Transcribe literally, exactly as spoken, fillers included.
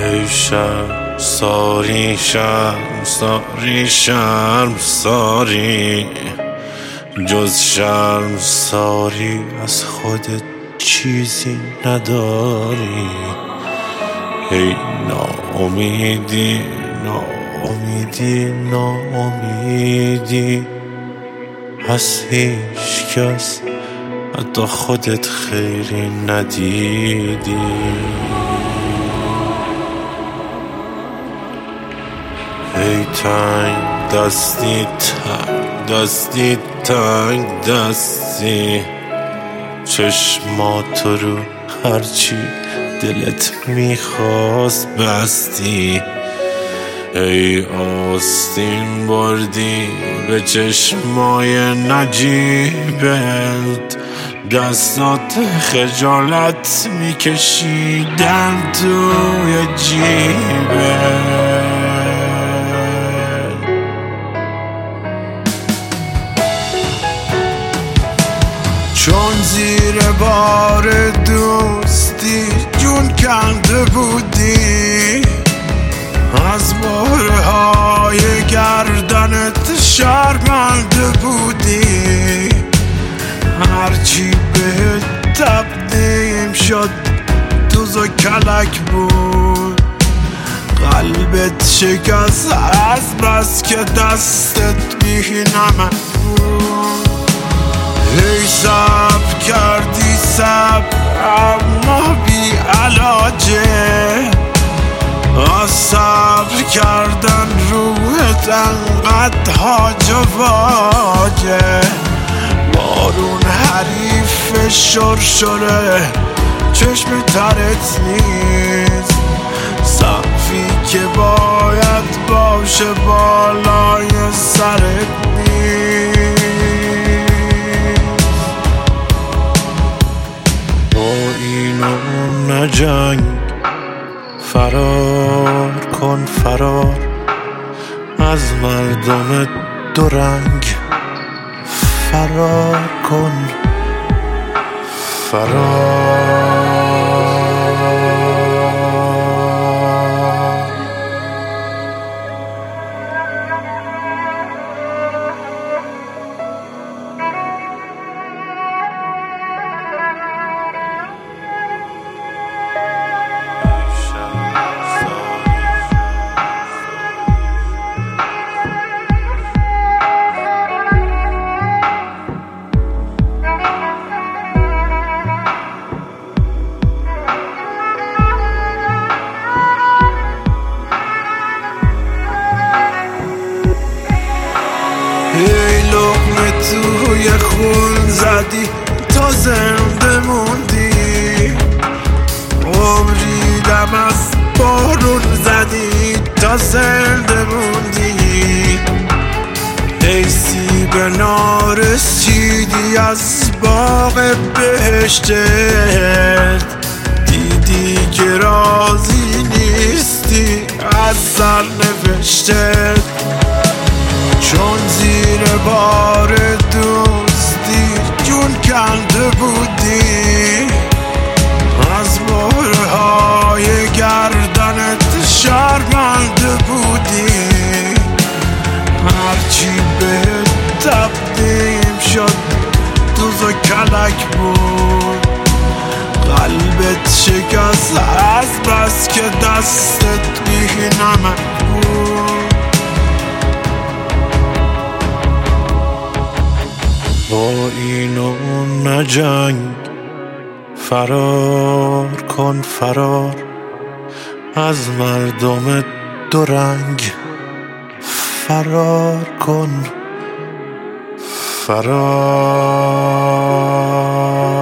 ای شرم ساری شرم ساری شرم ساری جز شرم ساری از خودت چیزی نداری. ای ناامیدی ناامیدی ناامیدی از هیچ کس حتی خودت خیری ندیدی. ای تنگ دستی تنگ دستی تنگ دستی چشمات رو هرچی دلت میخواست بستی. ای آستین بردی به چشمای نجیبت دستات خجالت میکشیدن توی جیبت. چون زیر بار دوستی جون کنده بودی از بارهای گردنت شرمنده بودی. هرچی بهت تقدیم شد دوز و کلک بود قلبت شکست از بس که دستت بی نمک بود. ای صبر کردی صبر اما بی علاجه از صبر کردن روحت انقدر هاج و واجه. بارون حریف شرشره چشم ترت نیست سقفی که باید باشه بالای سرت نیست. با اینو نجنگ فرار کن فرار از مردم دو رنگ فرار کن فرار. ای لقمه توی خون زدی تا زنده موندی عمری دم از بارون زدی تا زنده موندی. ای سیب نارسیدی از باغ بهشتت دیدی که راضی نیستی از سرنوشتت. چون زیر بار دوستی جون کنده بودی از بارهای گردنت شرمنده بودی. هرچی بهت تقدیم شد دوز و کلک بود قلبت شکست از بس که دستت بی نمک بود. با اینو نجنگ فرار کن فرار از مردم دو رنگ فرار کن فرار.